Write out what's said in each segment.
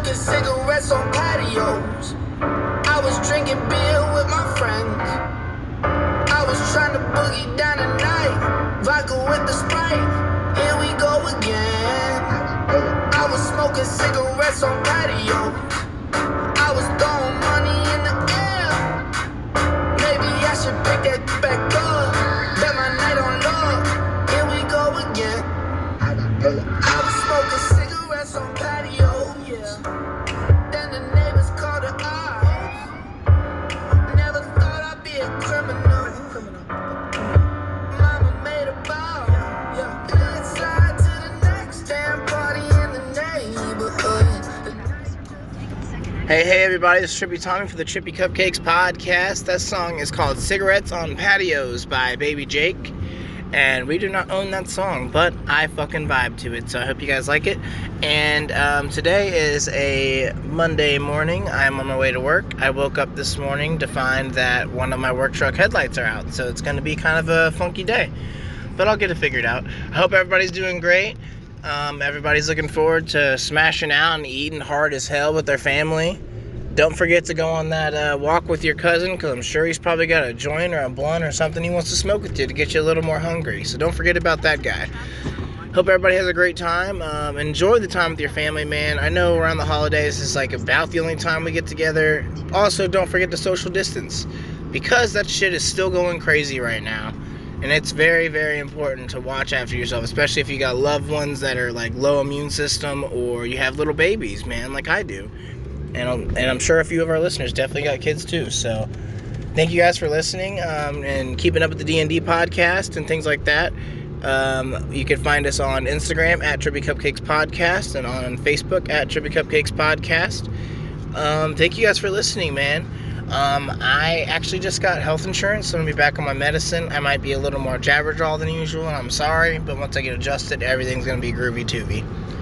smoking cigarettes on patios. I was drinking beer with my friends. I was trying to boogie down the night. Vodka with the Sprite. Here we go again. I was smoking cigarettes on patios. I was throwing money in the air. Maybe I should pick that back up. Bet my night on love. Here we go again. I was smoking cigarettes on patios. Then the neighbors called the odds. Never thought I'd be a criminal. Mama made a vow. Let's slide to the next damn party in the neighborhood. Hey everybody, this is Trippy Tommy for the Trippy Cupcakes podcast. That song is called Cigarettes on Patios by Baby Jake. And we do not own that song, but I fucking vibe to it, so I hope you guys like it. And today is a Monday morning. I'm on my way to work. I woke up this morning to find that one of my work truck headlights are out, so it's going to be kind of a funky day. But I'll get it figured out. I hope everybody's doing great. Everybody's looking forward to smashing out and eating hard as hell with their family. Don't forget to go on that walk with your cousin, because I'm sure he's probably got a joint or a blunt or something he wants to smoke with you to get you a little more hungry. So don't forget about that guy. Hope everybody has a great time. Enjoy the time with your family, man. I know around the holidays is like about the only time we get together. Also, don't forget to social distance, because that shit is still going crazy right now. And it's very, very important to watch after yourself, especially if you got loved ones that are like low immune system, or you have little babies, man, like I do. And I'm sure a few of our listeners definitely got kids too. So thank you guys for listening and keeping up with the D&D podcast and things like that. You can find us on Instagram at Trippy Cupcakes Podcast and on Facebook at Trippy Cupcakes Podcast. Thank you guys for listening, man. I actually just got health insurance, so I'm going to be back on my medicine. I might be a little more jabberjaw than usual, and I'm sorry, but once I get adjusted, everything's going to be groovy-tubby.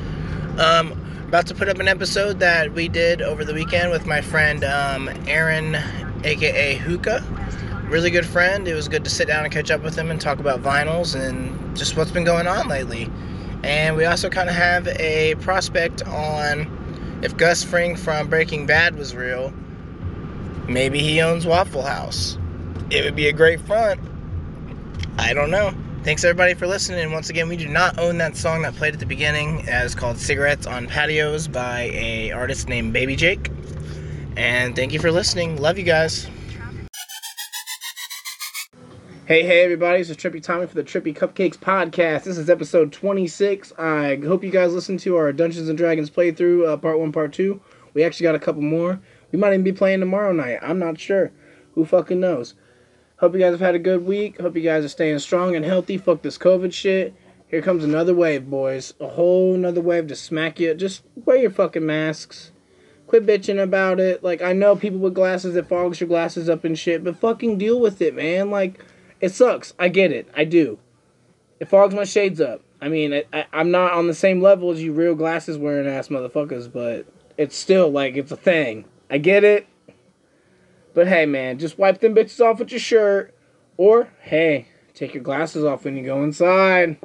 About to put up an episode that we did over the weekend with my friend Aaron, aka Hookah. Really good friend. It was good to sit down and catch up with him and talk about vinyls and just what's been going on lately. And we also kind of have a prospect on if Gus Fring from Breaking Bad was real. Maybe he owns Waffle House. It would be a great front. I don't know. Thanks everybody for listening. And once again, we do not own that song that played at the beginning. It's called Cigarettes on Patios by a artist named Baby Jake. And thank you for listening. Love you guys. Hey everybody, this is Trippy Tommy for the Trippy Cupcakes podcast. This is episode 26. I hope you guys listened to our Dungeons & Dragons playthrough, part 1, part 2. We actually got a couple more. We might even be playing tomorrow night. I'm not sure. Who fucking knows? Hope you guys have had a good week. Hope you guys are staying strong and healthy. Fuck this COVID shit. Here comes another wave, boys. A whole nother wave to smack you. Just wear your fucking masks. Quit bitching about it. Like, I know people with glasses that fogs your glasses up and shit, but fucking deal with it, man. Like, it sucks. I get it. I do. It fogs my shades up. I mean, I'm not on the same level as you real glasses wearing ass motherfuckers, but it's still, like, it's a thing. I get it. But hey, man, just wipe them bitches off with your shirt. Or, hey, take your glasses off when you go inside.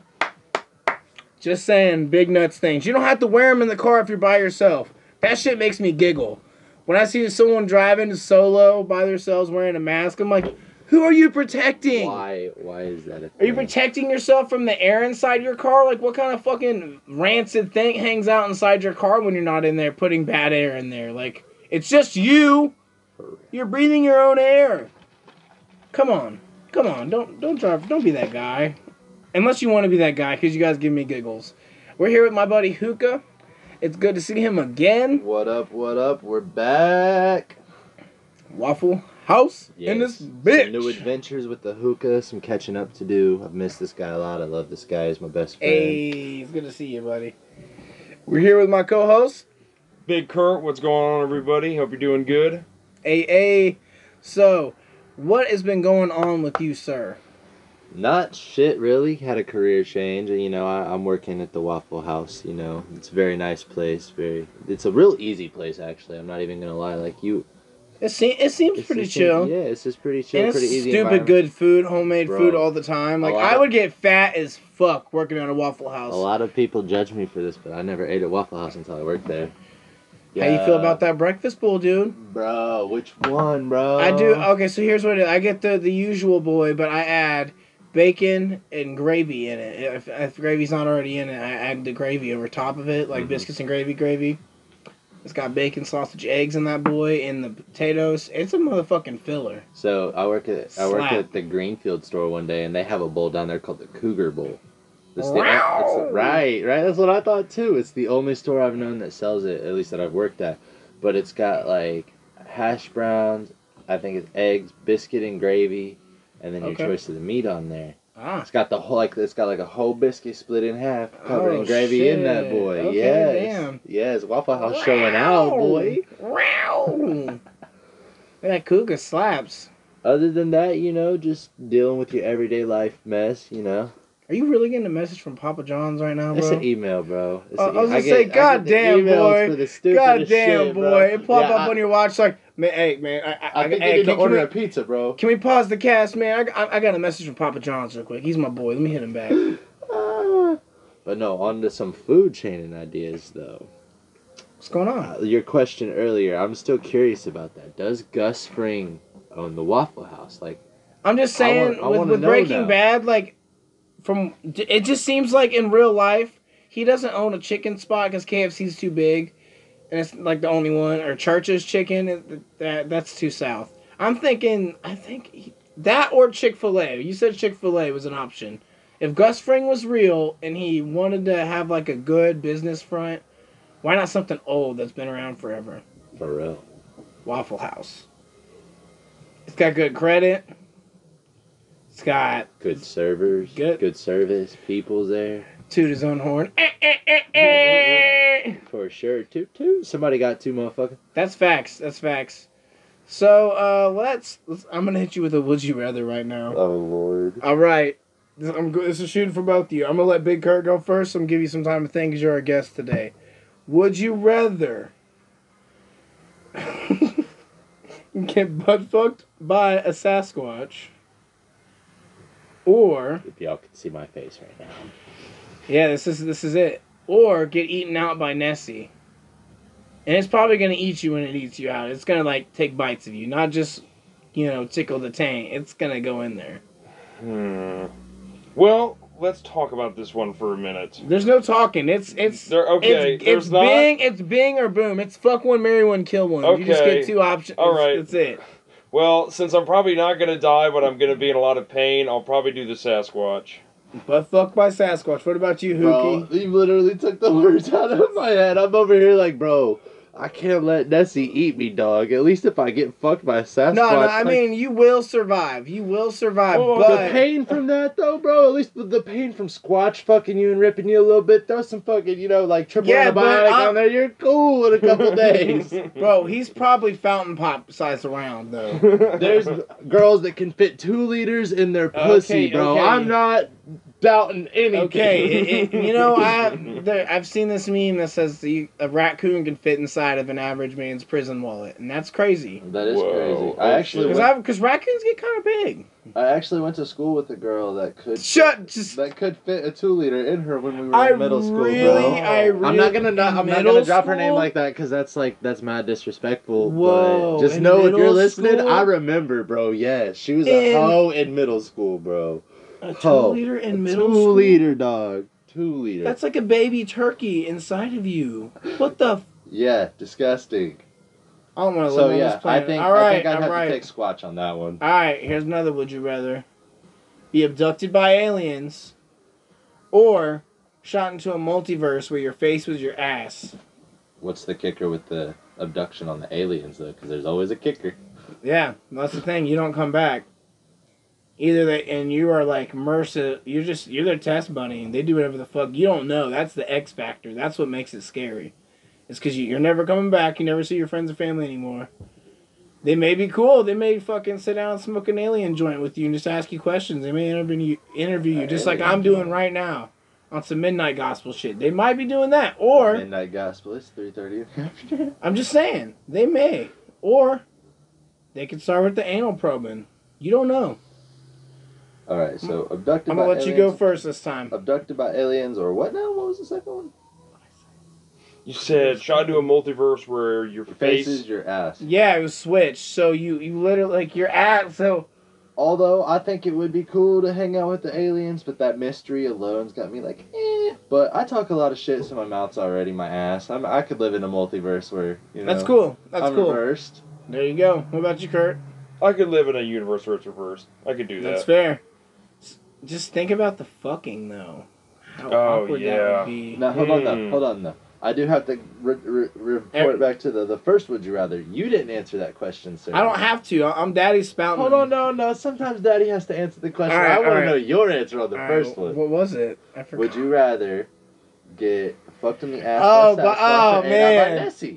Just saying, big nuts things. You don't have to wear them in the car if you're by yourself. That shit makes me giggle. When I see someone driving solo by themselves wearing a mask, I'm like, who are you protecting? Why is that a thing? Are you protecting yourself from the air inside your car? Like, what kind of fucking rancid thing hangs out inside your car when you're not in there putting bad air in there? Like, it's just you. You're breathing your own air. Come on. Don't drive. Don't be that guy. Unless you want to be that guy, because you guys give me giggles. We're here with my buddy Hookah. It's good to see him again. What up? We're back. Waffle House in this bitch. Some new adventures with the Hookah. Some catching up to do. I've missed this guy a lot. I love this guy. He's my best friend. Hey, it's good to see you, buddy. We're here with my co-host, Big Kurt. What's going on, everybody? Hope you're doing good. AA. So, what has been going on with you, sir? Not shit, really. Had a career change. You know, I'm working at the Waffle House. You know, it's a very nice place. It's a real easy place, actually. I'm not even gonna lie. Like you. It seems pretty chill. Yeah, it's just pretty chill, and pretty it's easy. Stupid good food, homemade Bro, food all the time. Like, I would get fat as fuck working at a Waffle House. A lot of people judge me for this, but I never ate at Waffle House until I worked there. How you feel about that breakfast bowl, dude? Bro, which one, bro? I do. Okay, so here's what it is. I get the usual boy, but I add bacon and gravy in it. If gravy's not already in it, I add the gravy over top of it, like biscuits and gravy. It's got bacon, sausage, eggs in that boy, and the potatoes. It's a motherfucking filler. So I work at the Greenfield store one day, and they have a bowl down there called the Cougar Bowl. Right. That's what I thought too. It's the only store I've known that sells it, at least that I've worked at. But it's got like hash browns, I think it's eggs, biscuit and gravy, and then your choice of the meat on there. Ah. It's got a whole biscuit split in half, covered in gravy in that boy. Okay, yes. damn. Yes, Waffle House showing out, boy. That Cougar slaps. Other than that, just dealing with your everyday life mess, Are you really getting a message from Papa John's right now, bro? It's an email, bro. I was gonna say, God damn, boy. God damn, boy. It popped up on your watch like, man, hey, man. I think you need to order a pizza, bro. Can we pause the cast, man? I got a message from Papa John's real quick. He's my boy. Let me hit him back. But no, on to some food chaining ideas, though. What's going on? Your question earlier, I'm still curious about that. Does Gus Fring own the Waffle House? Like, I'm just saying, with Breaking Bad, like, it just seems like in real life, he doesn't own a chicken spot because KFC's too big, and it's like the only one, or Church's Chicken, that's too south. I think that or Chick-fil-A. You said Chick-fil-A was an option. If Gus Fring was real and he wanted to have like a good business front, why not something old that's been around forever? For real. Waffle House. It's got good credit. It's got good servers, good service, people's there. Toot his own horn. For sure. Toot. Somebody got two, motherfucker. That's facts. So, I'm going to hit you with a would you rather right now. Oh, Lord. All right. This is shooting for both of you. I'm going to let Big Kurt go first. I'm going to give you some time to think because you're our guest today. Would you rather get butt fucked by a Sasquatch, or if y'all can see my face right now, yeah, this is it, or get eaten out by Nessie, and it's probably gonna eat you when it eats you out. It's gonna like take bites of you, not just tickle the taint. It's gonna go in there. Well, let's talk about this one for a minute. There's no talking. It's Bing or boom. It's fuck one, marry one, kill one. Okay. You just get two options. All right. That's it. Well, since I'm probably not going to die, but I'm going to be in a lot of pain, I'll probably do the Sasquatch. But fuck by Sasquatch. What about you, Hookie? Bro, you literally took the words out of my head. I'm over here like, bro, I can't let Nessie eat me, dog. At least if I get fucked by a Sasquatch. No, I mean, you will survive. But the pain from that, though, bro. At least the pain from Squatch fucking you and ripping you a little bit. Throw some fucking, like triple antibiotic on there. You're cool in a couple days. Bro, he's probably fountain pop sized around, though. There's girls that can fit 2 liters in their pussy, bro. Okay. I'm not doubting anything. Okay, I've seen this meme that says a raccoon can fit inside of an average man's prison wallet, and that's crazy. That is crazy. Because raccoons get kind of big. I actually went to school with a girl that could fit a 2 liter in her when we were in middle school, bro. I'm not gonna drop her name like that because that's mad disrespectful. Whoa! But just know if you're listening, I remember, bro. Yes, she was a hoe in middle school, bro. A 2 liter in middle school? 2 liter, dog. 2 liter. That's like a baby turkey inside of you. What the? Yeah, disgusting. I don't want to live on this planet. I think I'd have to take Squatch on that one. Alright, here's another would you rather. Be abducted by aliens, or shot into a multiverse where your face was your ass. What's the kicker with the abduction on the aliens, though? Because there's always a kicker. Yeah, that's the thing. You don't come back. Either and you are like MRSA, you're their test bunny, and they do whatever the fuck. You don't know. That's the X factor. That's what makes it scary. It's because you're never coming back. You never see your friends and family anymore. They may be cool. They may fucking sit down and smoke an alien joint with you and just ask you questions. They may interview you just like I'm doing right now on some Midnight Gospel shit. They might be doing that. Or Midnight Gospel, it's 3:30. I'm just saying. They may. Or they could start with the anal probing. You don't know. Alright, so abducted by aliens. I'm going to let you go first this time. Abducted by aliens or what now? What was the second one? You said, should I do a multiverse where your Face face is your ass. Yeah, it was switched. So you literally like you're at so. Although I think it would be cool to hang out with the aliens, but that mystery alone's got me like, eh. But I talk a lot of shit, so my mouth's already my ass. I could live in a multiverse where That's cool. That's I'm cool. reversed. There you go. What about you, Kurt? I could live in a universe where it's reversed. I could do that. That's fair. Just think about the fucking though. How awkward that yeah. would be. Now hold on though. I do have to report back to the first would you rather. You didn't answer that question, sir. I don't have to. I'm Daddy's spouting. Hold on, no. Sometimes Daddy has to answer the question. All right, I want to all know right. your answer on the All first right, one. What was it? I forgot. Would you rather get fucked in the ass Oh, by but- Sasquatch oh, or ate out by man. Nessie?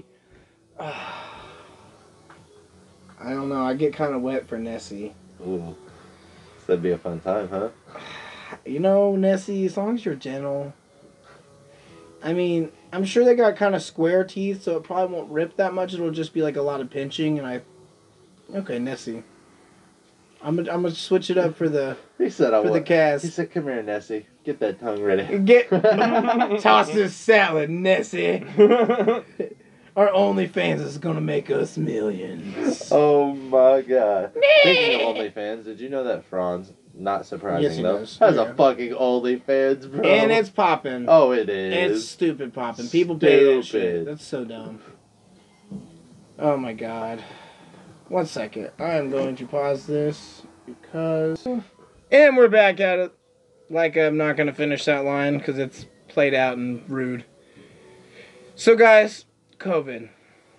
I don't know. I get kind of wet for Nessie. Ooh. So that'd be a fun time, huh? You know, Nessie, as long as you're gentle. I mean, I'm sure they got kind of square teeth, so it probably won't rip that much. It'll just be like a lot of pinching, and Okay, Nessie. I'm gonna switch it up for the He said for the He cast. said, "Come here, Nessie. Get that tongue ready." Get toss this salad, Nessie. Our OnlyFans is gonna make us millions. Oh my god. Speaking of OnlyFans, did you know that Franz, not surprising Yes, he though, does. has Yeah. a fucking OnlyFans, bro? And it's popping. Oh, it is. It's stupid popping. People pay that shit. Stupid. That's so dumb. Oh my god. 1 second. I am going to pause this because. And we're back at it. Like, I'm not going to finish that line because it's played out and rude. So, guys, COVID.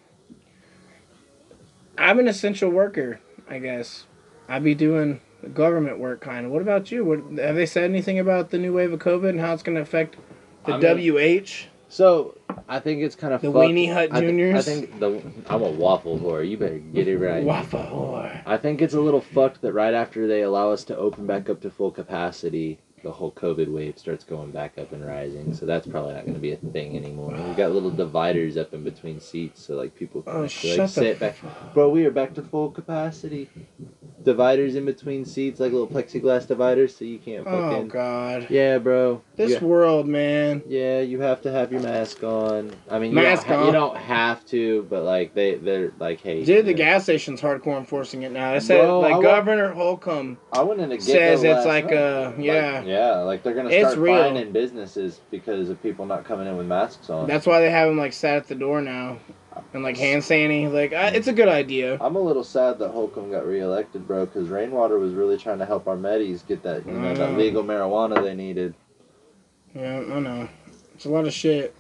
I'm an essential worker, I guess. I be doing government work, kind of. What about you? Have they said anything about the new wave of COVID and how it's going to affect the WH? So, I think it's kind of The fucked. Weenie Hut I Juniors? think I'm a waffle whore. You better get it right. Waffle whore. I think it's a little fucked that right after they allow us to open back up to full capacity, the whole COVID wave starts going back up and rising. So that's probably not going to be a thing anymore. We got little dividers up in between seats, so like people can actually, like, sit back. Bro, we are back to full capacity. Dividers in between seats, like little plexiglass dividers, so you can't fucking. Oh god. Yeah, bro. This world, man. Yeah, you have to have your mask on. I mean, Mask on. You don't have to, but like they're like, hey. Dude, the gas station's hardcore enforcing it now. They said Bro, like Governor Holcomb I went in to get says the it's last like night. yeah. Like they're gonna It's start real. fining businesses because of people not coming in with masks on. That's why they have them like sat at the door now, and like hand sanny. Like it's a good idea. I'm a little sad that Holcomb got reelected, bro, because Rainwater was really trying to help our Medis get that that legal marijuana they needed. Yeah, I know. It's a lot of shit.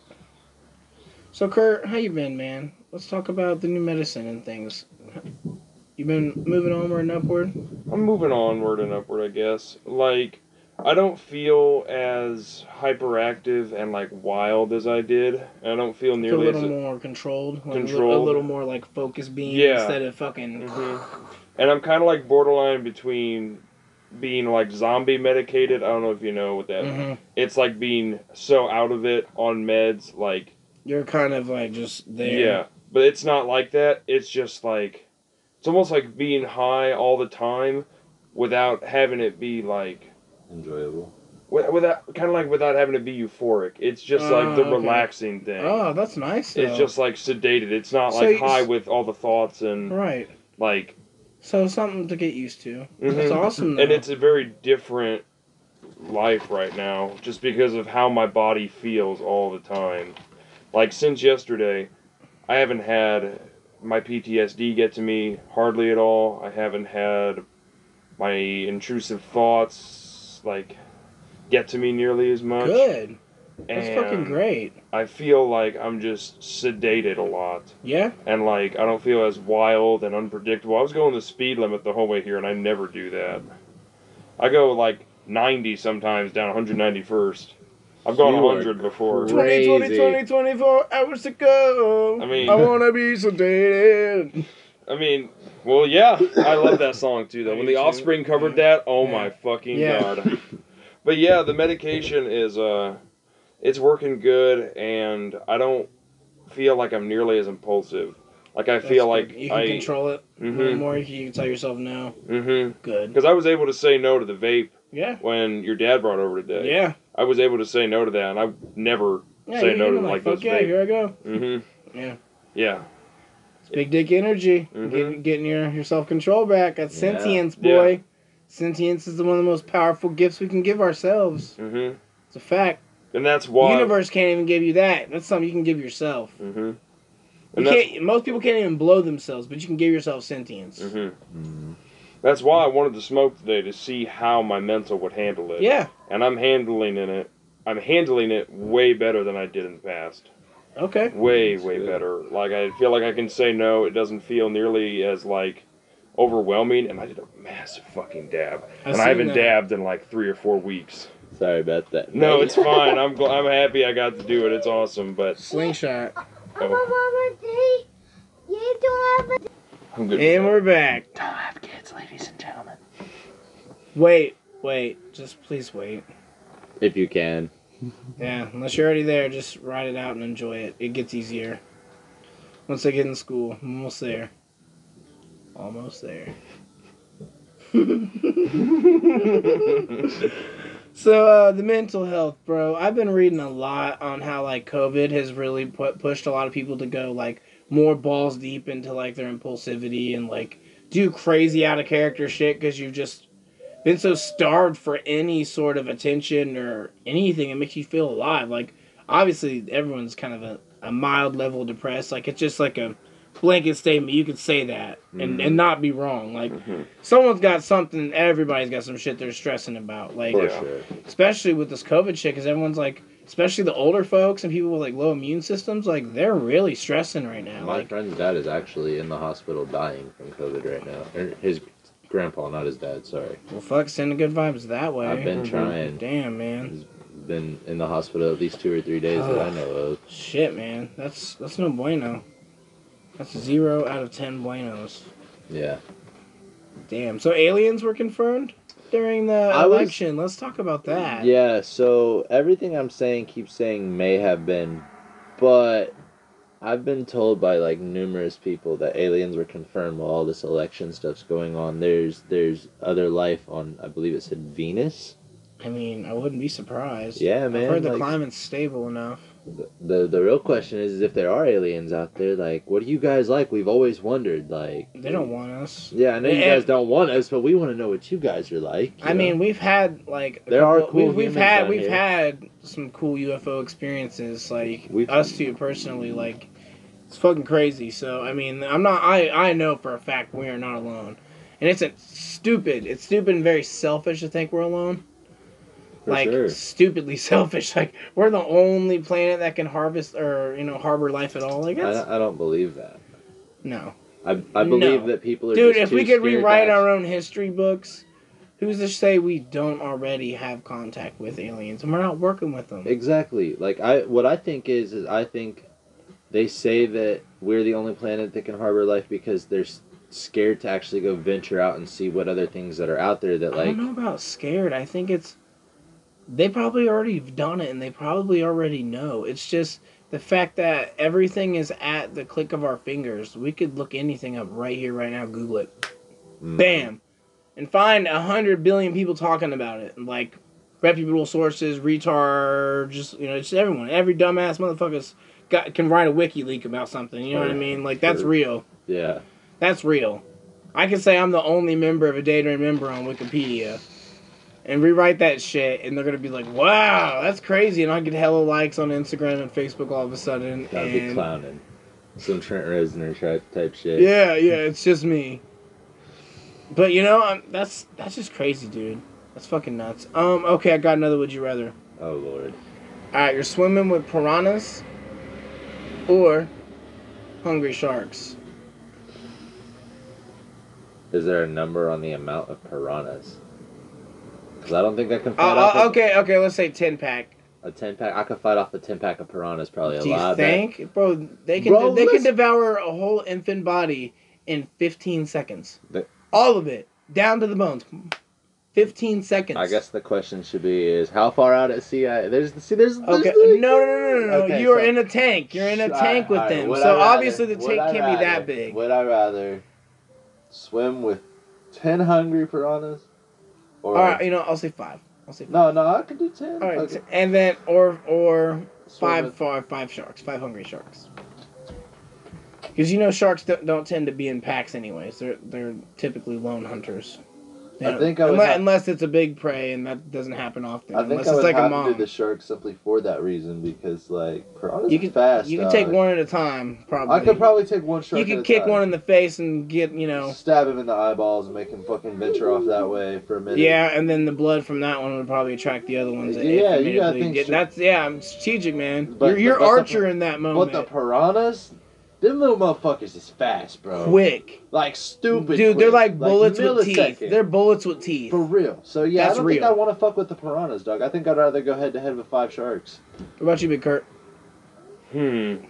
So Kurt, how you been, man? Let's talk about the new medicine and things. You been moving onward and upward? I'm moving onward and upward, I guess. Like, I don't feel as hyperactive and like wild as I did. I don't feel Feel a nearly little as more controlled. Like Controlled. A little more like focus beam Yeah. instead of fucking. And I'm kind of like borderline between being like zombie medicated. I don't know if you know what that. Mhm. It's like being so out of it on meds, like You're kind of like just there. yeah. But it's not like that. It's just like it's almost like being high all the time, without having it be like Enjoyable. without kind of like without having to be euphoric. It's just like the okay. relaxing thing. Oh, that's nice. Though. It's just like sedated. It's not So like you- high with all the thoughts and right. like. So something to get used to. Mhm. That's awesome. Though. And it's a very different life right now, just because of how my body feels all the time. Like since yesterday, I haven't had my PTSD get to me hardly at all. I haven't had my intrusive thoughts like get to me nearly as much. good. That's And fucking great. I feel like I'm just sedated a lot. Yeah. And like I don't feel as wild and unpredictable. I was going the speed limit the whole way here, and I never do that. I go like 90 sometimes down 191st. I've gone You are 100 before. crazy. 24 hours to go. I mean- I wanna be sedated. I mean, well, yeah, I love that song too. Though when Me the too. Offspring covered that, oh Yeah. my fucking Yeah. god. But yeah, the medication is it's working good, and I don't feel like I'm nearly as impulsive. Like I feel That's like good. You can control it a little Mhm. more. You can tell yourself no. Mhm. Good. Because I was able to say no to the vape Yeah. when your dad brought over today. Yeah. I was able to say no to that, and I never say no to like fuck those yeah, vape. here I go. Mm-hmm. Yeah. Yeah. It's big dick energy. Mhm. Getting your self-control back. That's Yeah. sentience, boy. Sentience is one of the most powerful gifts we can give ourselves. Mm-hmm. It's a fact. And that's The why. universe can't even give you that. That's something you can give yourself. Mm-hmm. Most people can't even blow themselves, but you can give yourself sentience. Mm-hmm. That's why I wanted to smoke today, to see how my mental would handle it. Yeah. And I'm handling it way better than I did in the past. Okay. Way good. better. Like, I feel like I can say no. It doesn't feel nearly as like overwhelming. And I did a massive fucking dab, and I haven't dabbed in like 3 or 4 weeks. Sorry about that. No, it's fine. I'm happy I got to do it. It's awesome. But Slingshot. I'm good. And we're back. Don't have kids, ladies and gentlemen. Wait. Just please wait. If you can. Yeah, unless you're already there, just ride it out and enjoy it. It gets easier. Once they get in school, I'm almost there. Almost there. So, the mental health, bro. I've been reading a lot on how, like, COVID has really pushed a lot of people to go, like, more balls deep into, like, their impulsivity and, like, do crazy out of character shit because you've just been so starved for any sort of attention or anything that makes you feel alive. Like, obviously, everyone's kind of a mild level depressed. Like, it's just like a blanket statement. You could say that and not be wrong. Like, someone's got something, everybody's got some shit they're stressing about. Like, For sure. especially with this COVID shit, because everyone's like, especially the older folks and people with like low immune systems, like they're really stressing right now. My Like, friend's dad is actually in the hospital dying from COVID right now. Or his grandpa, not his dad, sorry. well, fuck, sending good vibes that way. I've been trying. Damn, man. He's been in the hospital at least 2 or 3 days that I know of. Shit, man. That's no bueno. That's 0 out of 10 buenos. Yeah. Damn. So aliens were confirmed during the election. Let's talk about that. Yeah, so everything I'm saying keeps saying may have been, but I've been told by like numerous people that aliens were confirmed while all this election stuff's going on. There's other life on, I believe it said Venus. I mean, I wouldn't be surprised. Yeah, man. I've heard the like, climate's stable enough. The real question is if there are aliens out there, like, what do you guys like? We've always wondered, like... They don't want us. Yeah, I know you guys don't want us, but we want to know what you guys are like. I mean, we've had, like... There are cool We've humans out had some cool UFO experiences, like, We've- us two personally, like... It's fucking crazy. So, I mean, I know for a fact we are not alone. And it's stupid and very selfish to think we're alone. For like, sure. stupidly selfish. Like, we're the only planet that can harvest or, harbor life at all. Like, I don't believe that. No. I believe that people are Dude, just if too we could scared rewrite to our own history books, who's to say we don't already have contact with aliens and we're not working with them? Exactly. Like, what I think is I think they say that we're the only planet that can harbor life because they're scared to actually go venture out and see what other things that are out there that, I like... don't know about scared. I think it's... They probably already done it and they probably already know. It's just the fact that everything is at the click of our fingers. We could look anything up right here, right now, Google it. Bam! And find 100 billion people talking about it. Like, reputable sources, retards, just everyone. Every dumbass motherfucker can write a wiki leak about something. You know what I mean? Like, that's real. Yeah. That's real. I can say I'm the only member of a day to remember on Wikipedia. And rewrite that shit, and they're gonna be like, "Wow, that's crazy!" And I get hella likes on Instagram and Facebook all of a sudden. That'd be clowning. Some Trent Reznor type shit. Yeah, it's just me. But that's just crazy, dude. That's fucking nuts. Okay, I got another. Would you rather? Oh Lord. All right, you're swimming with piranhas, or hungry sharks. Is there a number on the amount of piranhas? Because I don't think I can fight off... Okay, let's say 10-pack. A 10-pack? I could fight off a 10-pack of piranhas probably Do a lot. you think? Bro, they can devour a whole infant body in 15 seconds. All of it. Down to the bones. 15 seconds. I guess the question should be is how far out at sea there's okay. No. Okay, You're in a tank. You're in a tank with them. So obviously the tank can't be that big. Would I rather swim with 10 hungry piranhas? Or... All right, I'll say 5. No, I could do 10. All right, Okay. and then or swimming. Five sharks. 5 hungry sharks. Because sharks don't tend to be in packs anyways. They're typically lone hunters. I think I would unless it's a big prey, and that doesn't happen often. I think unless I would it's like have a mom. to do the shark simply for that reason, because piranhas fast. You can take one at a time, probably. I could probably take one shark. You could kick one in the face and get stab him in the eyeballs and make him fucking venture off that way for a minute. Yeah, and then the blood from that one would probably attract the other ones. Yeah, you gotta think. I'm strategic, man. You're Archer in that moment. But the piranhas. Them little motherfuckers is fast, bro. Quick. Like, stupid Dude, quick. they're like bullets with teeth. millisecond. They're bullets with teeth. For real. So, yeah, That's I don't think I want to fuck with the piranhas, dog. I think I'd rather go head-to-head with 5 sharks. What about you, Big Kurt? Man,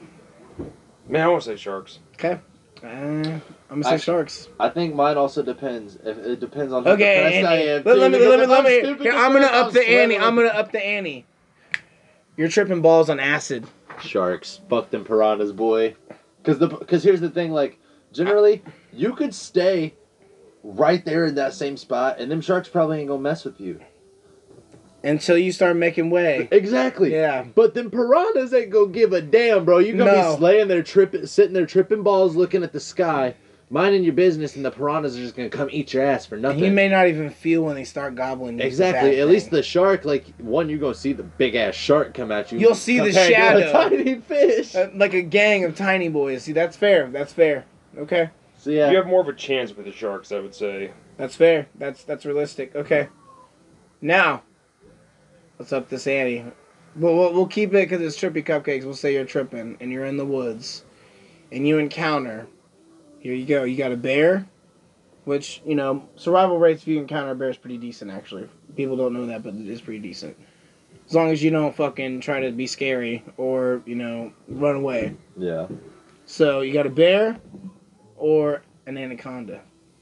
I want to say sharks. Okay. I'm going to say sharks. I think mine also depends. It depends on how fast I am. Let me. Here, I'm going to up the ante. I'm going to up the ante. You're tripping balls on acid. Sharks. Fuck them piranhas, boy. Because here's the thing, generally, you could stay right there in that same spot, and them sharks probably ain't gonna mess with you. Until you start making way. Exactly. Yeah. But them piranhas ain't gonna give a damn, bro. You gonna be slaying there, sitting there tripping balls, looking at the sky, minding your business, and the piranhas are just gonna come eat your ass for nothing. You may not even feel when they start gobbling. Exactly. At least the shark, you're gonna see the big ass shark come at you. You'll see the shadow. A tiny fish. Like a gang of tiny boys. See, that's fair. That's fair. Okay. So yeah. You have more of a chance with the sharks, I would say. That's fair. That's realistic. Okay. Now, let's up this ante. We'll keep it because it's trippy cupcakes. We'll say you're tripping and you're in the woods, and you encounter. Here you go. You got a bear, which, survival rates if you encounter a bear is pretty decent, actually. People don't know that, but it is pretty decent. As long as you don't fucking try to be scary or, run away. Yeah. So, you got a bear or an anaconda?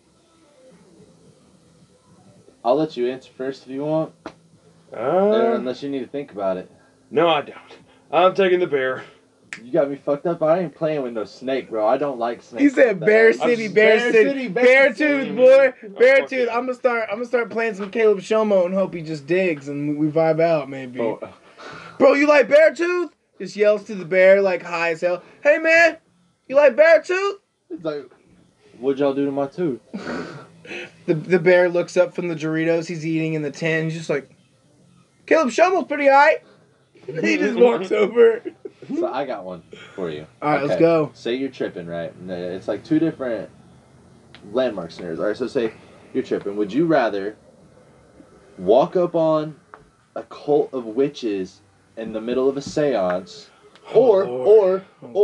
I'll let you answer first if you want. Unless you need to think about it. No, I don't. I'm taking the bear. You got me fucked up. I ain't playing with no snake, bro. I don't like snakes. He said Bear City, Bear City, Beartooth, boy, Beartooth. I'm gonna start playing some Caleb Shomo and hope he just digs and we vibe out, maybe. Oh. Bro, you like Beartooth? Just yells to the bear like high as hell. Hey man, you like Beartooth? It's like, what'd y'all do to my tooth? The bear looks up from the Doritos he's eating in the tin. He's just like, Caleb Shomo's pretty high. He just walks over. So I got one for you. All right, let's go. Say you're tripping, right? It's like 2 different landmark scenarios. All right, so say you're tripping. Would you rather walk up on a cult of witches in the middle of a seance, or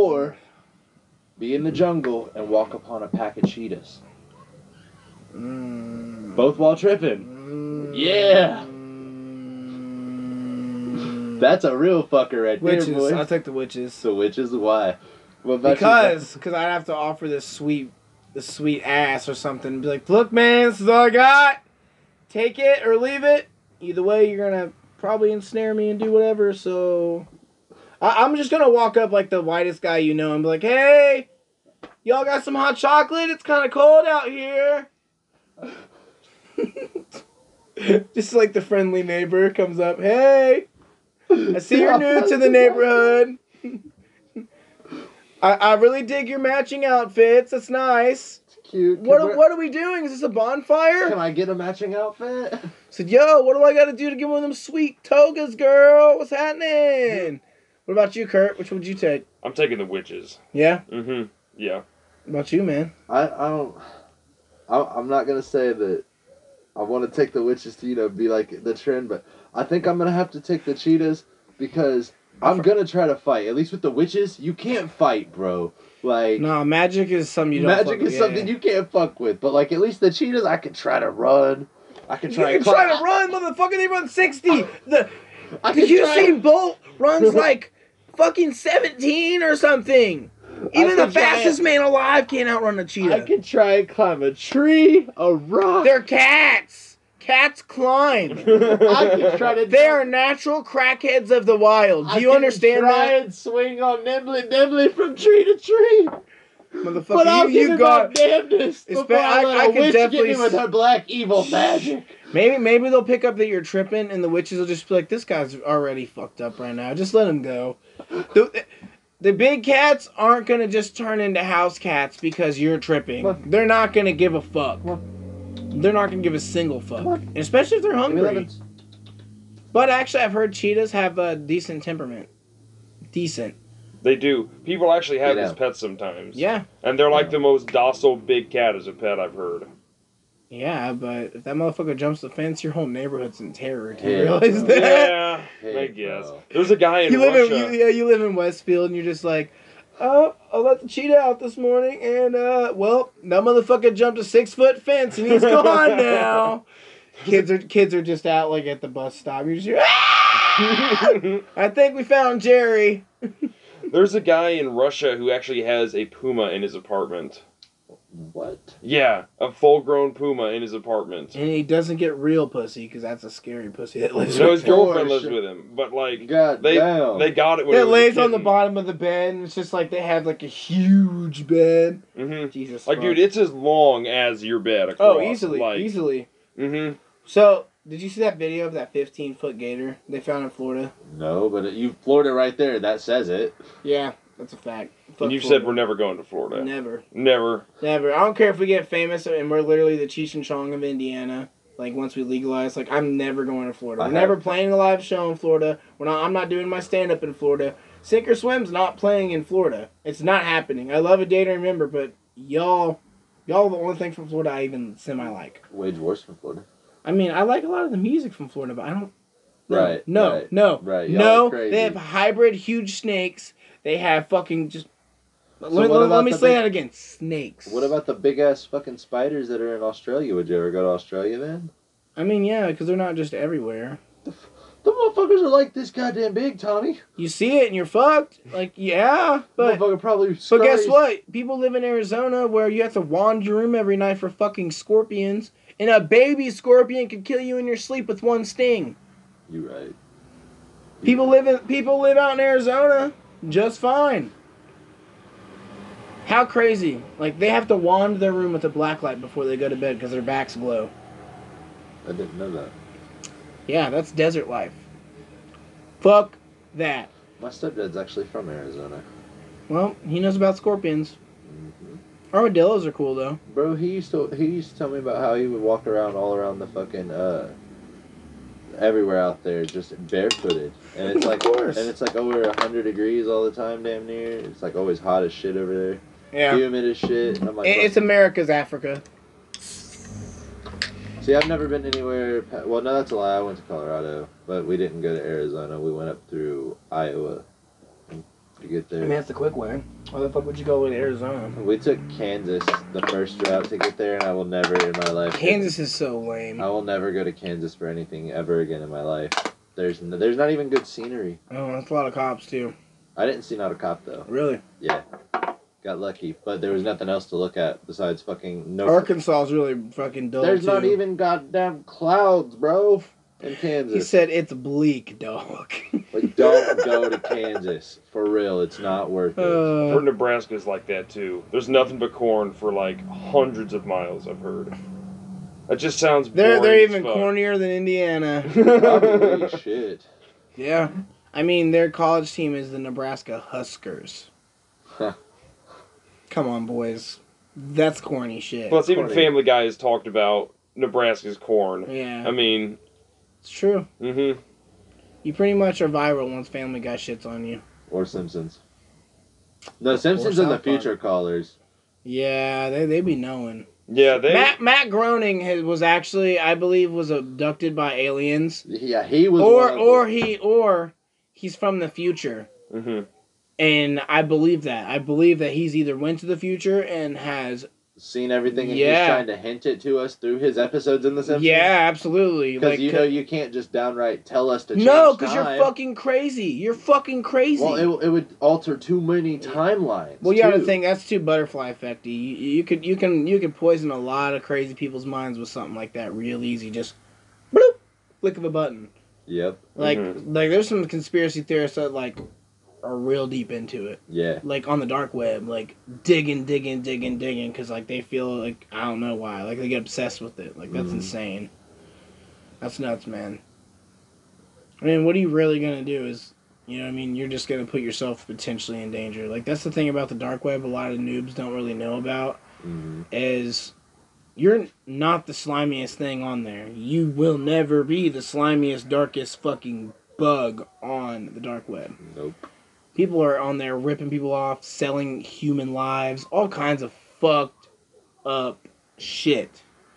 be in the jungle and walk upon a pack of cheetahs? Both while tripping. Yeah. That's a real fucker right witches. there, boy. I'll take the witches. The witches, why? What about because I'd have to offer this sweet ass or something. Be like, look, man, this is all I got. Take it or leave it. Either way, you're gonna probably ensnare me and do whatever. So I'm just gonna walk up like the whitest guy you know and be like, hey, y'all got some hot chocolate? It's kind of cold out here. Just like the friendly neighbor comes up, hey. I see you're new to the neighborhood. I really dig your matching outfits. That's nice. It's cute. What are we doing? Is this a bonfire? Can I get a matching outfit? I said, yo, what do I got to do to get one of them sweet togas, girl? What's happening? What about you, Kurt? Which would you take? I'm taking the witches. Yeah? Mm-hmm. Yeah. What about you, man? I'm not going to say that I want to take the witches to, be like the trend, but I think I'm going to have to take the cheetahs because I'm going to try to fight. At least with the witches, you can't fight, bro. Like, no, magic is something you don't Magic is something you can't fuck with. But, at least the cheetahs, I can try to run. I can try to run, motherfucker. They run 60. Usain Bolt runs like fucking 17 or something. Even the fastest man alive can't outrun a cheetah. I can try and climb a tree, a rock. They're cats. Cats climb. I can try to. They are natural crackheads of the wild. Do you understand that? I can try and swing on nimbly from tree to tree. Motherfucker, But I'll give him got my damnedest before I could witch definitely get me with her black evil magic. Maybe they'll pick up that you're tripping, and the witches will just be like, "This guy's already fucked up right now. Just let him go." The big cats aren't gonna just turn into house cats because you're tripping. What? They're not gonna give a fuck. What? They're not gonna give a single fuck, What? especially if they're Give me hungry. lemons. But actually, I've heard cheetahs have a decent temperament. Decent. They do. People actually have Get as out. pets sometimes. Yeah. And they're like Yeah. the most docile big cat as a pet I've heard. Yeah, but if that motherfucker jumps the fence, your whole neighborhood's in terror. Do you Yeah, realize bro. that? Yeah, Hey, I guess. bro. There's a guy in You live Russia. you live in Westfield, and you're just like, oh, I let the cheetah out this morning, and well, that motherfucker jumped a 6-foot fence, and he's gone now. Kids are just out like at the bus stop. You're just, I think we found Jerry. There's a guy in Russia who actually has a puma in his apartment. What? Yeah, a full-grown puma in his apartment. And he doesn't get real pussy because that's a scary pussy that lives No, his with him. girlfriend lives with him, but like God they damn. they got it when it That was a lays on the kitten. bottom of the bed, and it's just like they have like a huge bed. Mhm. Jesus. Like, fuck. dude, it's as long as your bed. Oh, Across. easily, Like, easily. Mhm. So, did you see that video of that 15-foot gator they found in Florida? No, but you Florida right there. That says it. Yeah, that's a fact. Fuck And you Florida. said we're never going to Florida. Never. Never. Never. I don't care if we get famous and we're literally the Cheech and Chong of Indiana. Like, once we legalize, like, I'm never going to Florida. I We're never have- playing a live show in Florida. I'm not doing my stand-up in Florida. Sink or Swim's not playing in Florida. It's not happening. I love A Day to Remember, but y'all the only thing from Florida I even semi-like. Wage Wars from Florida. I mean, I like a lot of the music from Florida, but I don't... No, Right, No, right, no, right. Y'all no. are crazy. They have hybrid huge snakes. They have fucking just... what let about me the say big- that again. Snakes. What about the big ass fucking spiders that are in Australia? Would you ever go to Australia then? I mean, yeah, because they're not just everywhere. The motherfuckers are like this goddamn big, Tommy. You see it and you're fucked. Like, yeah, but Motherfucker probably. but guess scurries. what? People live in Arizona where you have to wand your room every night for fucking scorpions, and a baby scorpion could kill you in your sleep with one sting. You right. People live out in Arizona just fine. How crazy? Like, they have to wand their room with a black light before they go to bed because their backs glow. I didn't know that. Yeah, that's desert life. Fuck that. My stepdad's actually from Arizona. Well, he knows about scorpions. hmm Armadillos are cool though. Bro, he used to tell me about how he would walk around all around the fucking everywhere out there just barefooted, and it's Of like course. over 100 degrees all the time, damn near. It's like always hot as shit over there, Yeah. humid as shit. And I'm like, It's America's Africa. see, I've never been anywhere. Well, no, that's a lie. I went to Colorado, but we didn't go to Arizona. We went up through Iowa to get I mean, there. that's the quick way. Why the fuck would you go to Arizona? We took Kansas the first route to get there, and I will never in my life. Kansas is so lame. I will never go to Kansas for anything ever again in my life. There's not even good scenery. Oh, that's a lot of cops too. I didn't see not a cop though. Really? Yeah, got lucky, but there was nothing else to look at besides fucking no. Arkansas is really fucking dull There's too. not even goddamn clouds, bro, in Kansas. He said it's bleak, dog. Like, don't go to Kansas for real. It's not worth it. For Nebraska's like that too. There's nothing but corn for like hundreds of miles. I've heard. That just sounds. they're boring as even fuck. cornier than Indiana. Holy shit. Yeah. I mean, their college team is the Nebraska Huskers. Huh. Come on, boys. That's corny shit. Plus, even Corny. Family Guy has talked about Nebraska's corn. Yeah. I mean, It's true. mm-hmm. You pretty much are viral once Family Guy shits on you. Or Simpsons. No, Simpsons Or are the South Park. future callers. Yeah, they be knowing. Yeah, they. Matt Groening was actually, I believe, was abducted by aliens, Yeah, he was. one of the- or he's from the future, Mm-hmm. and I believe that he's either went to the future and has. seen everything, and Yeah. he's trying to hint it to us through his episodes in The Simpsons. Yeah, absolutely. Because Like, you can't just downright tell us to change no, because you're time. fucking crazy. You're fucking crazy. Well, it would alter too many timelines. Well, you gotta too. think that's too butterfly effecty. You could poison a lot of crazy people's minds with something like that real easy. Just bloop, flick of a button. Yep. Like Mhm. like there's some conspiracy theorists that like are real deep into it. Yeah. Like on the dark web, like digging, because like they feel like I don't know why, like they get obsessed with it. Like that's insane. That's nuts, man. I mean, what are you really gonna do? Is you know what I mean? You're just gonna put yourself potentially in danger. Like that's the thing about the dark web. A lot of noobs don't really know about is you're not the slimiest thing on there. You will never be the slimiest, darkest fucking bug on the dark web. Nope. People are on there ripping people off, selling human lives, all kinds of fucked up shit.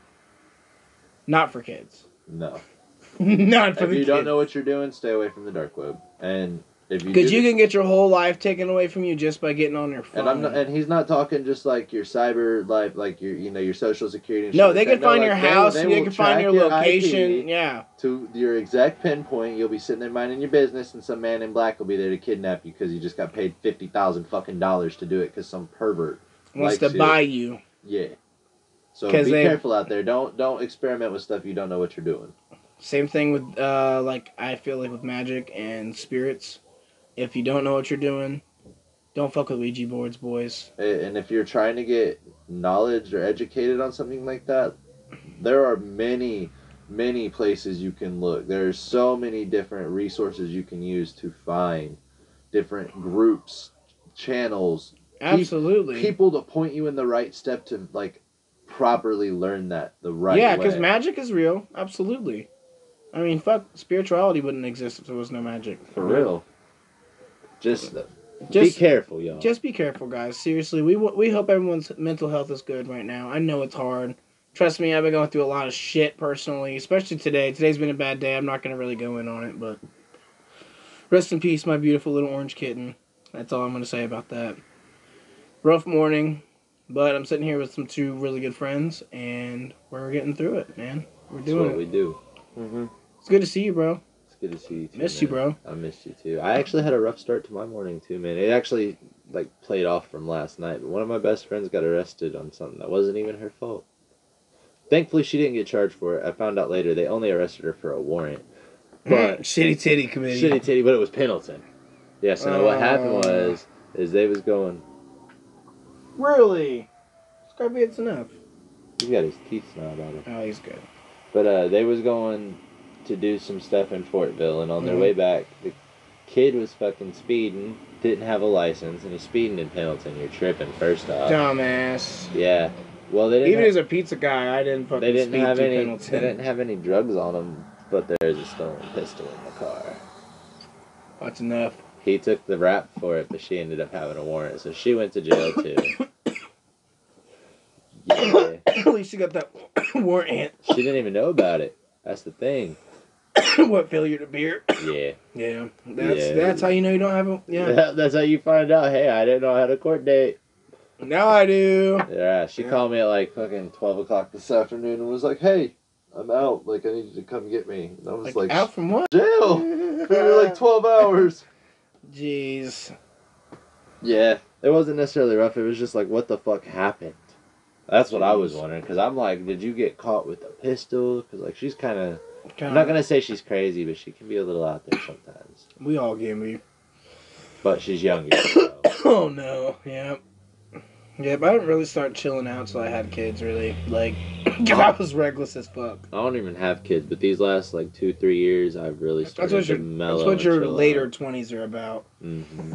Not for kids. No. Not for if the you kids. don't know what you're doing, stay away from the dark web. And if you because you can get your whole life taken away from you just by getting on your phone. And he's not talking just like your cyber life, like your social security. And no, shit they like can that. find No, your like, house. They They will can find your track location. IP Yeah. To your exact pinpoint. You'll be sitting there minding your business, and some man in black will be there to kidnap you because you just got paid $50,000 fucking to do it because some pervert wants to buy you. Yeah. So be careful out there. Don't experiment with stuff you don't know what you're doing. Same thing with like I feel like with magic and spirits. If you don't know what you're doing, don't fuck with Ouija boards, boys. And if you're trying to get knowledge or educated on something like that, there are many, many places you can look. There's so many different resources you can use to find different groups, channels, absolutely people to point you in the right step to like properly learn that the right way. Yeah, because magic is real. Absolutely. I mean, fuck, spirituality wouldn't exist if there was no magic. For real. Just be careful, y'all. Just be careful, guys. Seriously, we hope everyone's mental health is good right now. I know it's hard. Trust me, I've been going through a lot of shit personally, especially today. Today's been a bad day. I'm not going to really go in on it, but rest in peace, my beautiful little orange kitten. That's all I'm going to say about that. Rough morning, but I'm sitting here with some two really good friends, and we're getting through it, man. We're doing it. That's what we do. Mm-hmm. It's good to see you, bro. It's good to see you too. Missed you, bro. I missed you too. I actually had a rough start to my morning too, man. It actually like played off from last night. But one of my best friends got arrested on something that wasn't even her fault. Thankfully, she didn't get charged for it. I found out later they only arrested her for a warrant. But shitty titty committee. Shitty titty, but it was Pendleton. Yeah. So what happened is they was going. Really? Scarbeard's enough. He's got his teeth now about it. Oh, he's good. But they was going to do some stuff in Fortville, and on their way back, the kid was fucking speeding, didn't have a license, and he's speeding in Pendleton. You're tripping, first off. Dumbass. Yeah. Well, they didn't. Even as a pizza guy, I didn't fucking. They didn't speed have through any. Pendleton. They didn't have any drugs on them, but there's a stolen pistol in the car. That's enough. He took the rap for it, but she ended up having a warrant, so she went to jail too. Yeah. At least she got that warrant. She didn't even know about it. That's the thing. What, failure to beer? Yeah. Yeah. That's how you know you don't have a... Yeah. That's how you find out, hey, I didn't know I had a court date. Now I do. Yeah, she called me at like fucking 12 o'clock this afternoon and was like, hey, I'm out. Like, I need you to come get me. And I was like out from what? Jail. For like 12 hours. Jeez. Yeah. It wasn't necessarily rough. It was just like, what the fuck happened? That's what I was wondering. Because I'm like, did you get caught with a pistol? Because, like, she's kind of... I'm not going to say she's crazy, but she can be a little out there sometimes. We all can be. But she's younger. So. Oh, no. Yeah. Yeah, but I didn't really start chilling out until I had kids, really. Like, because I was reckless as fuck. I don't even have kids, but these last, like, 2-3 years, I've really started to mellow. That's what your later 20s are about. Mm-hmm.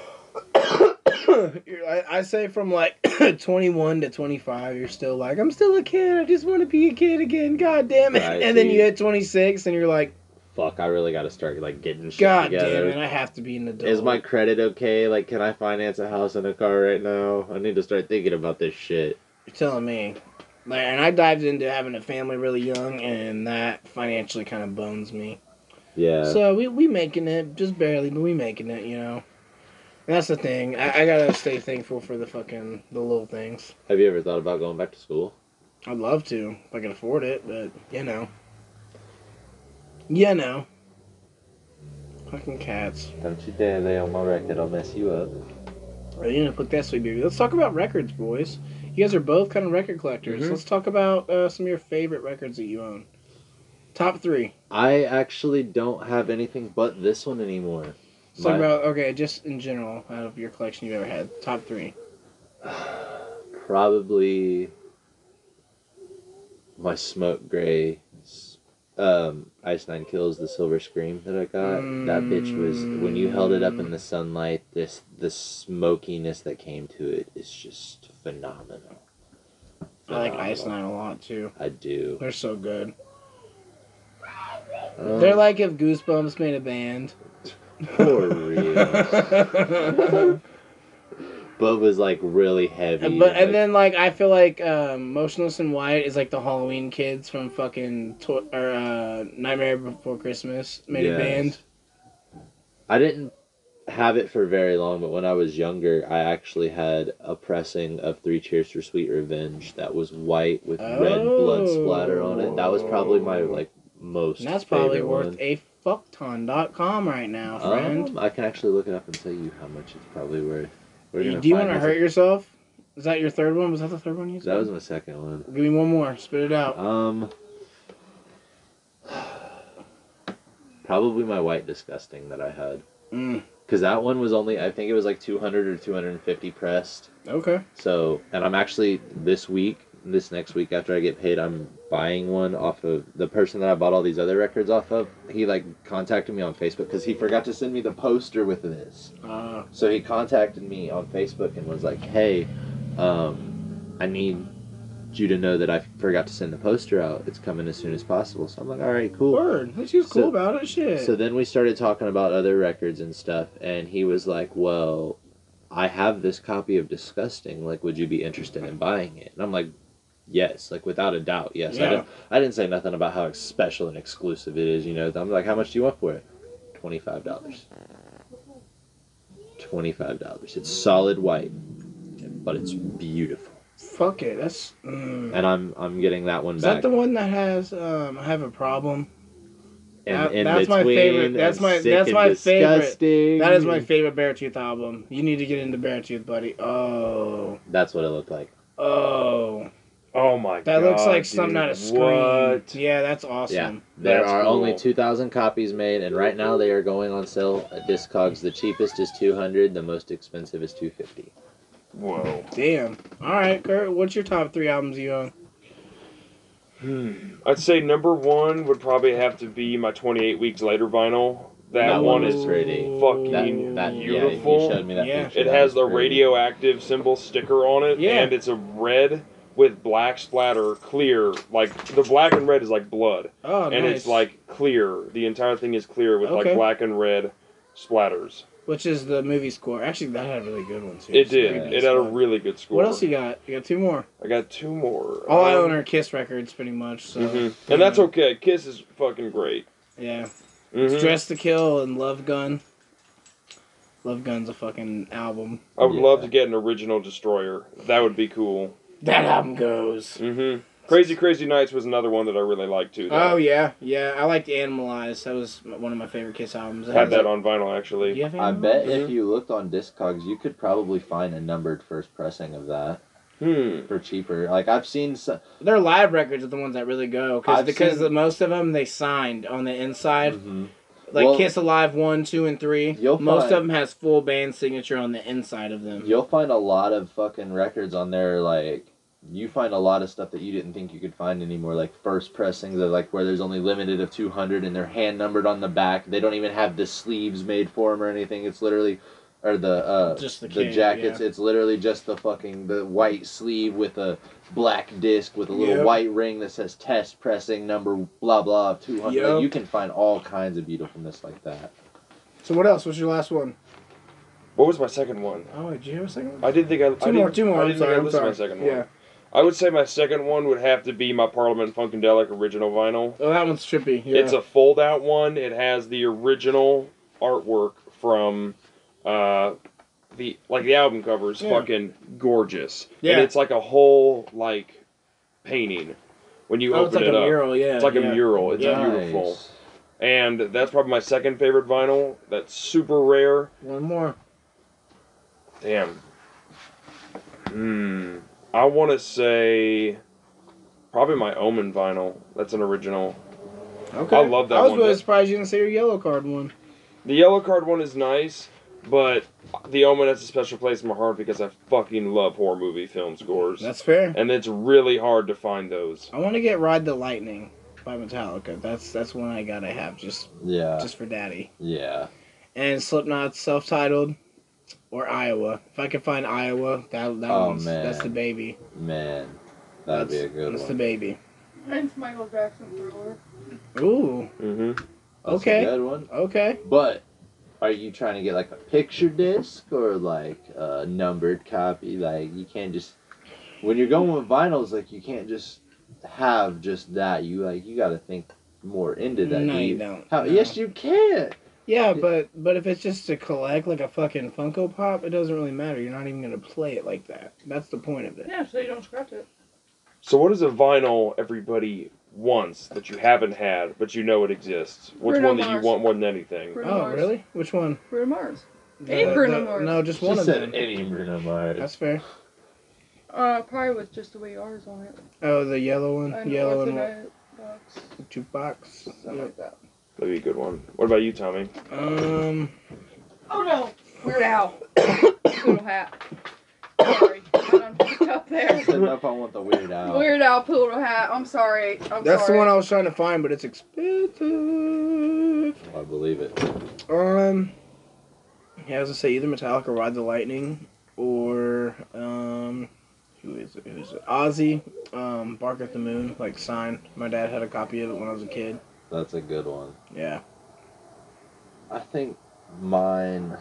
I say from, like, 21 to 25, you're still like, I'm still a kid. I just want to be a kid again. God damn it. And then you hit 26, and you're like, fuck, I really got to start, like, getting shit God together. damn it, I have to be an adult. Is my credit okay? Like, can I finance a house and a car right now? I need to start thinking about this shit. You're telling me. Like, and I dived into having a family really young, and that financially kind of bones me. Yeah. So we making it, just barely, but we making it, you know. And that's the thing. I gotta stay thankful for the little things. Have you ever thought about going back to school? I'd love to, if I can afford it, but, you know. You know. Fucking cats. Don't you dare lay on my record, I'll mess you up. Right, you know, put that sweet baby. Let's talk about records, boys. You guys are both kind of record collectors. Mm-hmm. Let's talk about some of your favorite records that you own. Top 3. I actually don't have anything but this one anymore. Let's talk about, okay, just in general, out of your collection you've ever had, top 3. Probably my smoke gray Ice Nine Kills, the Silver Scream that I got. That bitch was, when you held it up in the sunlight, the smokiness that came to it is just phenomenal. I like Ice Nine a lot too. I do. They're so good. They're like if Goosebumps made a band. For real. But was like really heavy. And then like I feel like Motionless in White is like the Halloween kids from fucking Nightmare Before Christmas made a band. I didn't have it for very long, but when I was younger, I actually had a pressing of Three Cheers for Sweet Revenge that was white with red blood splatter on it. That was probably my like most. And that's probably worth one. a fuckton.com right now, friend. I can actually look it up and tell you how much it's probably worth. Do you want to hurt yourself? Is that your third one? Was that the third one you said? That was my second one. Give me one more. Spit it out. Probably my White Disgusting that I had. Mm. Because that one was only, I think it was like 200 or 250 pressed. Okay. So, and I'm actually, this next week after I get paid, I'm buying one off of the person that I bought all these other records off of. He like contacted me on Facebook because he forgot to send me the poster with this. So he contacted me on Facebook and was like, hey, I need you to know that I forgot to send the poster out. It's coming as soon as possible. So I'm like, all right, cool. Word. She was cool about it. Shit. So then we started talking about other records and stuff, and he was like, well, I have this copy of Disgusting. Like, would you be interested in buying it? And I'm like, yes, like without a doubt, yes. Yeah. I didn't say nothing about how special and exclusive it is, you know. I'm like, how much do you want for it? $25. $25. It's solid white, but it's beautiful. Fuck it, that's. And I'm getting that one is back. Is that the one that has I Have a Problem? In that's my favorite. That's my favorite. That is my favorite Beartooth album. You need to get into Beartooth, buddy. Oh. That's what it looked like. Oh. Oh my god. That looks like something out of Scream. What? Yeah, that's awesome. Yeah. There are cool. only 2,000 copies made, and right now they are going on sale at Discogs. The cheapest is $200, the most expensive is $250. Whoa. Damn. Alright, Kurt, what's your top 3 albums you own? I'd say number 1 would probably have to be my 28 Weeks Later vinyl. That one is pretty. Fucking beautiful. Yeah, you showed me that picture. It has the radioactive symbol sticker on it, and it's a red with black splatter, clear. Like, the black and red is like blood. Oh, and nice. it's like clear. The entire thing is clear with like black and red splatters. Which is the movie score. Actually, that had a really good one, too. It did. It had a really good score. What else you got? You got 2 more. I got 2 more. All I own are Kiss records, pretty much. So. Mm-hmm. And that's okay. Kiss is fucking great. Yeah. Mm-hmm. It's Dress to Kill and Love Gun. Love Gun's a fucking album. I would love to get an original Destroyer. That would be cool. That album goes. Mm-hmm. Crazy Crazy Nights was another one that I really liked too, though. Oh, yeah. Yeah, I liked Animalize. That was one of my favorite Kiss albums. I had that on vinyl, actually. You have I bet if you looked on Discogs, you could probably find a numbered first pressing of that. For cheaper. Like, I've seen some... Their live records are the ones that really go. Because most of them, they signed on the inside. Mm-hmm. Like, Kiss Alive 1, 2, and 3. Most of them has full band signature on the inside of them. You'll find a lot of fucking records on there, like... You find a lot of stuff that you didn't think you could find anymore, like first pressings, that like where there's only limited of 200 and they're hand numbered on the back. They don't even have the sleeves made for them or anything. It's literally, or just the jackets. Yeah. It's literally just the white sleeve with a black disc with a little white ring that says test pressing number blah blah of 200. Yep. Like, you can find all kinds of beautifulness like that. So what else? What's your last one? What was my second one? Oh, did you have a second one? I didn't think I... Two more. I didn't think I listened to my second one. Yeah. I would say my second one would have to be my Parliament Funkadelic original vinyl. Oh, that one's trippy. Yeah. It's a fold-out one. It has the original artwork from the album cover is fucking gorgeous. Yeah. And it's like a whole like painting when you open it up. It's like a mural. Yeah. It's like a mural. It's beautiful. Nice. And that's probably my second favorite vinyl. That's super rare. One more. Damn. I want to say probably my Omen vinyl. That's an original. Okay. I love that one. I was really surprised you didn't say your Yellow Card one. The yellow card one is nice, but The Omen has a special place in my heart because I fucking love horror movie film scores. That's fair. And it's really hard to find those. I want to get Ride the Lightning by Metallica. That's one I gotta have just for Daddy. Yeah. And Slipknot's self-titled or Iowa. If I can find Iowa, that's the baby. Man, that'd be a good one. That's the baby. Mine's Michael Jackson Thriller. Ooh. Mm-hmm. That's Okay. a good one. Okay. But are you trying to get like a picture disc or like a numbered copy? Like you can't just when you're going with vinyls, like you can't just have just that. You got to think more into that. No, you don't. No. No. Yes, you can. Yeah, but if it's just to collect like a fucking Funko Pop, it doesn't really matter. You're not even gonna play it like that. That's the point of it. Yeah, so you don't scratch it. So what is a vinyl everybody wants that you haven't had, but you know it exists? Which Bruno one that you Mars. want more than anything? Bruno Oh, Mars. really? Which one? Bruno Mars. Any Bruno Mars. No, just She one of said them. any Bruno Mars. That's fair. Probably with just the way ours on it. Oh, the yellow one, And yellow and Orthodox box, jukebox. something like that. That'd be a good one. What about you, Tommy? Oh no! Weird Al. Poodle hat. Sorry, I done picked up there. Said if I want the Weird Al. Weird Al poodle hat. I'm sorry. That's the one I was trying to find, but it's expensive. I believe it. Yeah, I was gonna say either Metallica, Ride the Lightning, or who is it? Ozzy, Bark at the Moon, like signed. My dad had a copy of it when I was a kid. That's a good one. Yeah. I think mine.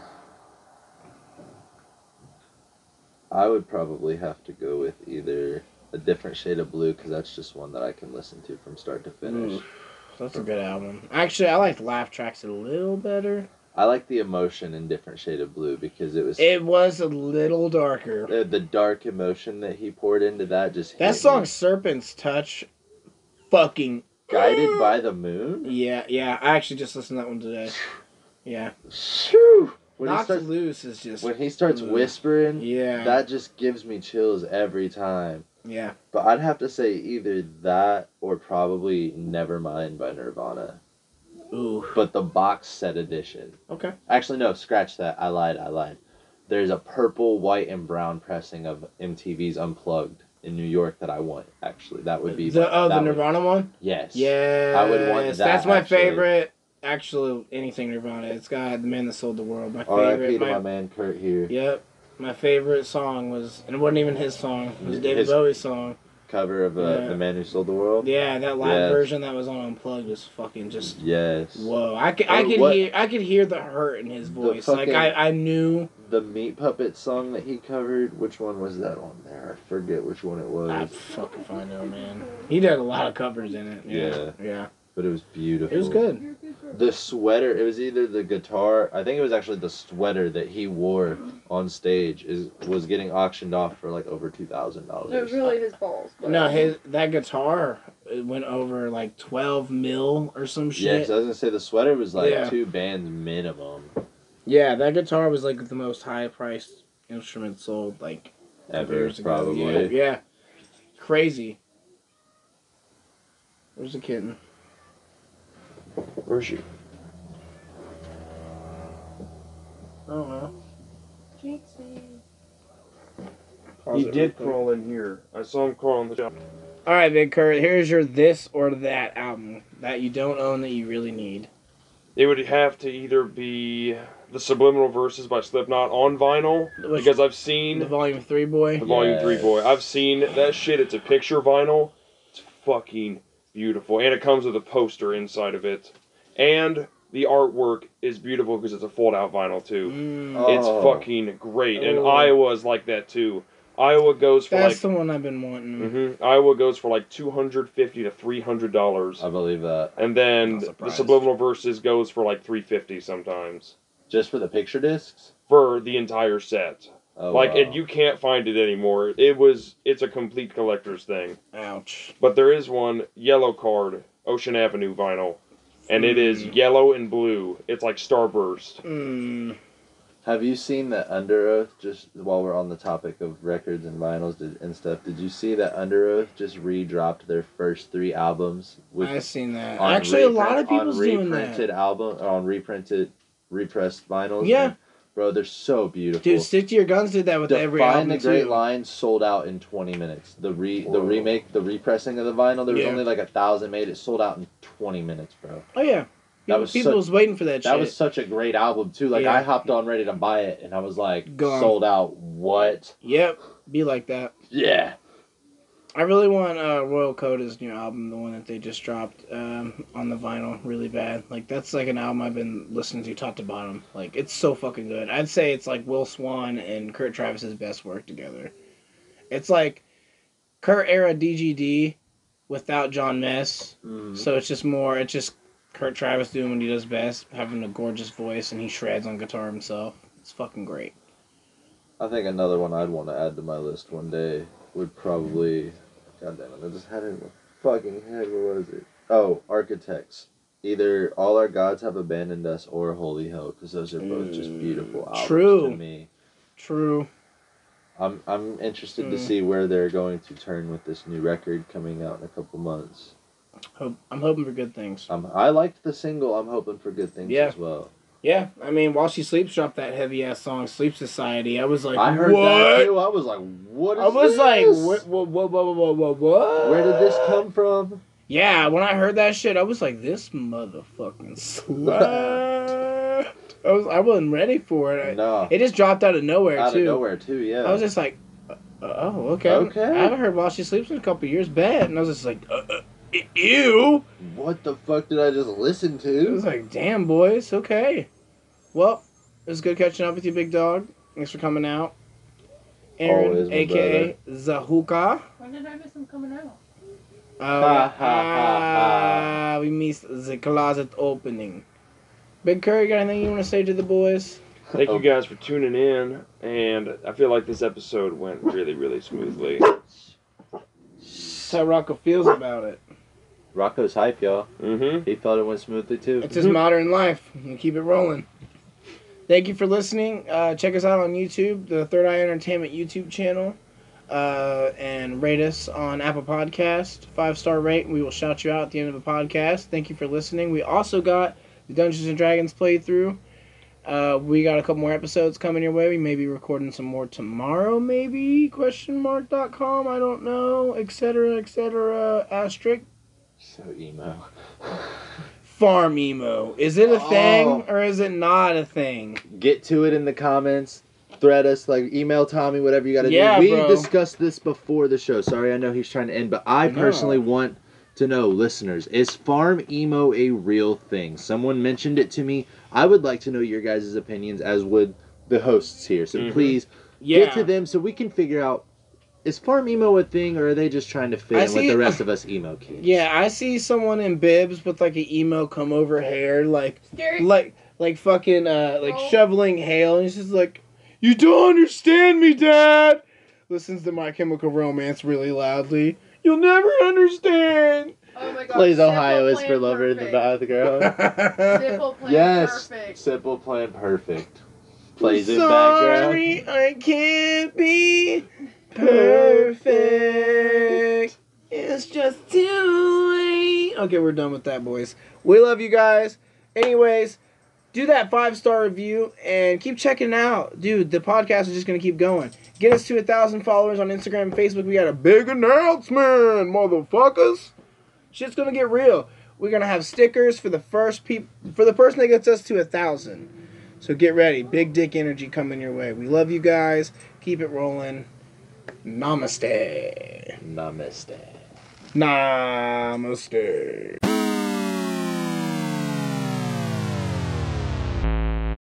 I would probably have to go with either A Different Shade of Blue, because that's just one that I can listen to from start to finish. Ooh, that's a good album. Actually, I liked Laugh Tracks a little better. I like the emotion in Different Shade of Blue because it was a little darker. the dark emotion that he poured into that just hit That me. song, Serpent's Touch, fucking... Guided by the Moon? Yeah. I actually just listened to that one today. Yeah. Shoo! When Knocked Loose is just... when he starts whispering, Yeah. that just gives me chills every time. Yeah. But I'd have to say either that or probably Nevermind by Nirvana. Ooh. But the box set edition. Okay. Actually, no, scratch that. I lied. There's a purple, white, and brown pressing of MTV's Unplugged in New York that I want, actually. That would be... the Nirvana one? Yes. Yes. I would want that, That's my actually. favorite. Actually, anything Nirvana. It's got The Man That Sold the World. My R.I.P. favorite. to my man Kurt here. Yep. My favorite song was... And it wasn't even his song. It was David His Bowie's song. Cover of Yeah. The Man Who Sold the World. Yeah, that live Yes. version that was on Unplugged was fucking just... Yes. Whoa. I could hear the hurt in his voice. fucking- I knew... The Meat Puppet song that he covered, which one was that on there? I forget which one it was. I fucking find out, man. He did a lot of covers in it. Yeah. But it was beautiful. It was good. The sweater, it was either the guitar, I think it was actually the sweater that he wore on stage was getting auctioned off for like over $2,000. It was really his balls. But No, that guitar it went over like 12 mil or some Yeah, shit. 'cause I was gonna say the sweater was like Yeah. 2 bands minimum Yeah, that guitar was like the most high-priced instrument sold like ever, years ago. probably. Yeah. Crazy. Where's the kitten? Where's she? I don't know. Jinxie. Pause He it real did quick. crawl in here. I saw him crawl in the shop. All right, Big Kurt. Here's your this or that album that you don't own that you really need. It would have to either be the Subliminal Verses by Slipknot on vinyl, Which- because I've seen The Volume 3 boy. the Volume 3 boy. I've seen that shit. It's a picture vinyl. It's fucking beautiful. And it comes with a poster inside of it. And the artwork is beautiful because it's a fold-out vinyl, too. Mm, It's Oh. fucking great. And Oh. Iowa's like that, too. Iowa goes for That's the one I've been wanting. Iowa goes for like $250 to $300. I believe that. And then Not the surprised. Subliminal Verses goes for like $350 sometimes. Just for the picture discs? For the entire set. Oh, Like, wow. and you can't find it anymore. It's a complete collector's thing. Ouch. But there is one yellow card, Ocean Avenue vinyl. And it is yellow and blue. It's like Starburst. Mm. Have you seen that Under Oath, just while we're on the topic of records and vinyls and stuff, did you see that Under Oath just re-dropped their first 3 albums? I've seen that. on Actually, a lot reprint- of people's on doing reprinted that. album, on reprinted repressed vinyls. Yeah. And, bro, they're so beautiful. Dude, Stick to Your Guns did that with every album, the Great too. Line sold out in 20 minutes. The remake, the repressing of the vinyl, there was only like 1,000 made. It sold out in 20 minutes, bro. Oh, yeah. People was waiting for that shit. That was such a great album, too. Like, I hopped on ready to buy it, and I was like, sold out. What? Yep. Be like that. Yeah. I really want Royal Coda's new album, the one that they just dropped on the vinyl, really bad. Like, that's like an album I've been listening to top to bottom. Like, it's so fucking good. I'd say it's like Will Swan and Kurt Travis's best work together. It's like Kurt era DGD without John Mess. Mm-hmm. So it's just Kurt Travis doing what he does best, having a gorgeous voice, and he shreds on guitar himself. It's fucking great. I think another one I'd want to add to my list one day would probably... God damn it, I just had it in my fucking head. What was it? Oh, Architects. Either All Our Gods Have Abandoned Us or Holy Hell, because those are both just beautiful albums to me. True. I'm interested to see where they're going to turn with this new record coming out in a couple months. I'm hoping for good things. I liked the single. I'm hoping for good things as well. Yeah, I mean, While She Sleeps dropped that heavy ass song, Sleep Society. I was like, I heard that too. I was like, what is this? I was like, what? Where did this come from? Yeah, when I heard that shit, I was like, this motherfucking slapped. I wasn't ready for it. No. It just dropped out of nowhere, too. Out of nowhere, too, yeah. I was just like, oh, okay. I haven't heard While She Sleeps in a couple years, bad. And I was just like, ew. What the fuck did I just listen to? I was like, damn, boys, okay. Well, it was good catching up with you, big dog. Thanks for coming out. Aaron, a.k.a. Zahuka. When did I miss him coming out? We missed the closet opening. Big Curry, got anything you want to say to the boys? Thank you guys for tuning in, and I feel like this episode went really, really smoothly. That's how Rocco feels about it. Rocco's hype, y'all. Mm-hmm. He thought it went smoothly, too. It's his modern life. We keep it rolling. Thank you for listening. Check us out on YouTube, the Third Eye Entertainment YouTube channel. And rate us on Apple Podcast. 5-star rate. We will shout you out at the end of the podcast. Thank you for listening. We also got the Dungeons & Dragons playthrough. We got a couple more episodes coming your way. We may be recording some more tomorrow, maybe? .com. I don't know. Etc. Asterisk. So emo. Farm emo. Is it a thing or is it not a thing? Get to it in the comments. Thread us, like email Tommy, whatever you gotta do. We discussed this before the show. Sorry, I know he's trying to end, but I personally want to know, listeners, is farm emo a real thing? Someone mentioned it to me. I would like to know your guys' opinions, as would the hosts here. So please get to them so we can figure out, is farm emo a thing, or are they just trying to fit in with the rest of us emo kids? Yeah, I see someone in bibs with like an emo come over hair, like fucking shoveling hail, and he's just like, "You don't understand me, Dad." Listens to My Chemical Romance really loudly. You'll never understand. Oh my God. Plays Ohio is for Lovers in the background. Simple Plan Perfect. Simple Plan Perfect. Plays in Sorry, background. I can't be perfect. It's just too late. Okay, we're done with that, boys. We love you guys. Anyways, do that 5-star review and keep checking it out. Dude, the podcast is just going to keep going. Get us to 1,000 followers on Instagram and Facebook. We got a big announcement, motherfuckers. Shit's going to get real. We're going to have stickers for the person that gets us to 1,000. So get ready. Big dick energy coming your way. We love you guys. Keep it rolling. Namaste. Namaste. Namaste.